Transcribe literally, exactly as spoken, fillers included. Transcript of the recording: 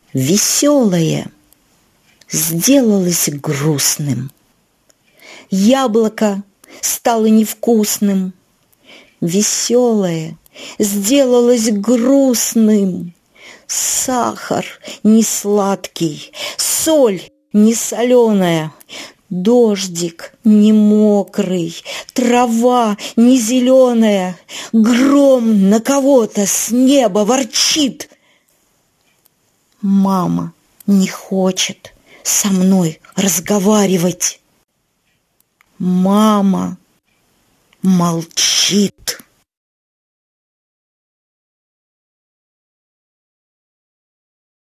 веселое сделалось грустным. Яблоко стало невкусным, веселое сделалось грустным. Сахар не сладкий, соль не соленая, дождик не мокрый, трава не зеленая, гром на кого-то с неба ворчит. Мама не хочет со мной разговаривать. Мама молчит.